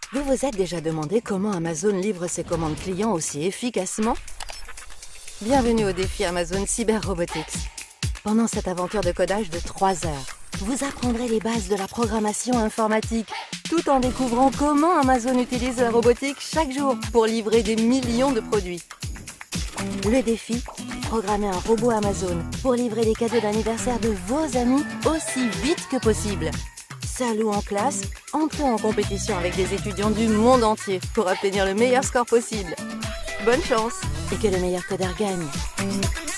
Vous vous êtes déjà demandé comment Amazon livre ses commandes clients aussi efficacement? Bienvenue au défi Amazon Cyber Robotics. Pendant cette aventure de codage de 3 heures, vous apprendrez les bases de la programmation informatique, tout en découvrant comment Amazon utilise la robotique chaque jour pour livrer des millions de produits. Le défi, programmer un robot Amazon pour livrer les cadeaux d'anniversaire de vos amis aussi vite que possible. Seul ou en classe, entrez en compétition avec des étudiants du monde entier pour obtenir le meilleur score possible. Bonne chance et que le meilleur codeur gagne.